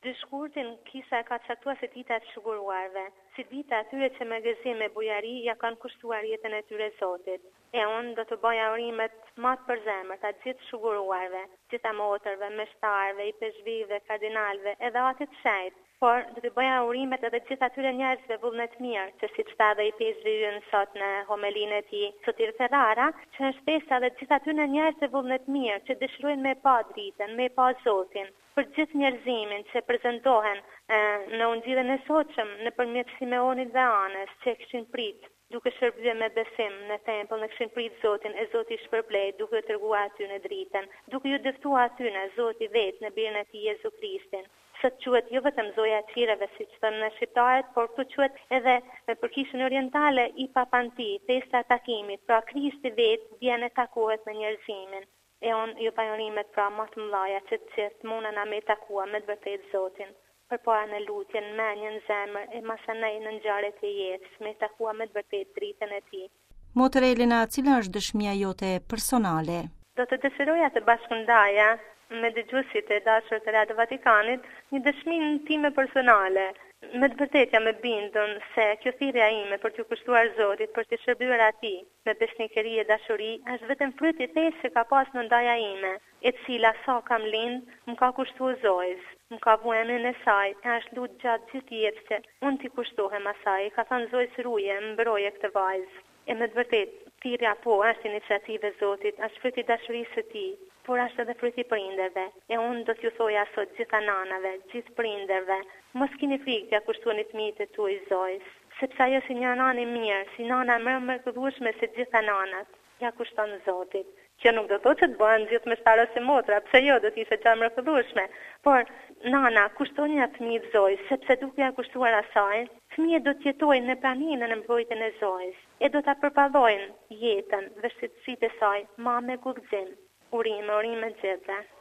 Gjyshkurtin kisha ka caktuar se dita e të shuguruarve, si dita atyre që me gëzim e bujari ja kanë kushtuar jetën e tyre Zotit. E unë do të bëja urimet matë për zemër të gjithë shuguruarve, gjitha motërve, meshtarve, i peshvive, kardinalve, edhe atit shajt. Por do të bëja urimet edhe gjithë atyre njerëzve vullnet mirë, që si qëta dhe i peshvive sot në homelinë e tij, Sotir Ferrara, që është pesa dhe gjithë atyre njerëzve vullnet mirë, që dëshirojnë me pa dritën, me pa Zotin, për gjithë njerëzimin që prezentohen në ungjillin e sotshëm nëpërmjet Simeonit dhe Anës, që kishin prit duke shërbyer me besim në tempull, në kishin prit Zotin, e Zoti i shpërblej duke treguar aty në dritën, duke ju dëftuar aty në Zoti vetë në birin e tij Jezu Krishtin. Sot quhet jo vetëm zoja e qireve, siç thonë në shqiptarët, por këtu quhet edhe me përkishën orientale i papanti, festa e takimit, pra Krishti vetë vjen e takohet me njerëzimin. E unë ju pajorimet pra më të mëdhaja që të qëtë muna na me takua me të vërtet Zotin, për para në lutjen, menjen, zemër, e masanej në ngjarjet e jetës, me takua me të vërtet dritën e tij. Motër Elena, cila është dëshmia jote personale? Do të dëshiroja të bashkëndaja me dëgjuesit e dashur të Radio Vatikanit një dëshminë time personale. Me të vërtetë jam e bindur se kjo thirrja ime për t'u kushtuar Zotit, për të shërbyer atij me besnikëri e dashuri, është vetëm fryti i thjeshtë që ka pas në ndaja ime, e cila sa kam lind, më ka kushtuar Zojës, më ka vënë emrin e saj, e është lutë gjatë gjithë jetës që unë t'i kushtohem asaj, ka thënë Zojës ruje, mbroje këtë vajzë. E me të vërtetë, thirrja po është iniciativë e Zotit, është fryti i dashurisë së tij, por është edhe fryti i prindërve. E unë do t'ju thoja sot gjitha nanave, gjithë prindërve, mos keni frikë t'ia kushtoni fëmijët e tuaj Zojës, sepse ajo si një nanë e mirë, si nana më e mrekullueshme se gjitha nanat, ja kushton Zotit. Kjo nuk do të thotë që të bëhen gjithë meshtarë ose motra, pse jo, do të ishte gjë e mrekullueshme, por nana, kushtoni atë fëmijë Zojës, sepse duke ja kushtuar asaj, fëmijët do të jetojnë në praninë e në mbrojtjen e Zojës, e do ta përpallojnë jetën, vështirësitë e saj, me guxim. Urime gjitha.